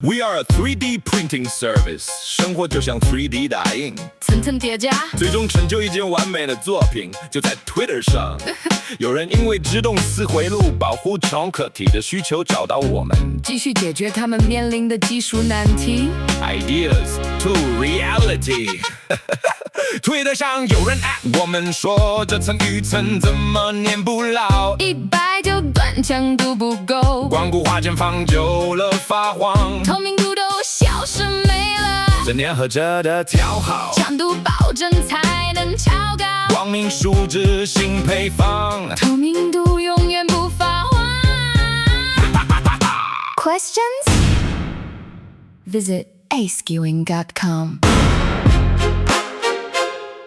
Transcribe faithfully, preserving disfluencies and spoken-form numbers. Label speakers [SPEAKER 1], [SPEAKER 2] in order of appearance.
[SPEAKER 1] We are a three D printing service， 生活就像 three D 打印，
[SPEAKER 2] 层层叠加，
[SPEAKER 1] 最终成就一件完美的作品。就在 Twitter 上，有人因为自动撕回路保护创客体的需求找到我们，
[SPEAKER 2] 继续解决他们面临的技术难题。
[SPEAKER 1] Ideas to reality 。Twitter 上有人 at 我们说，这层一层怎么粘不牢？
[SPEAKER 2] 一百就断，强度不够，
[SPEAKER 1] 光固化键放久了发黄，
[SPEAKER 2] 透明度都消失没了。
[SPEAKER 1] 这粘合着的调好，
[SPEAKER 2] 强度保证才能超高，
[SPEAKER 1] 光明树脂新配方，
[SPEAKER 2] 透明度永远不发黄。Questions? Visit a skewing dot com.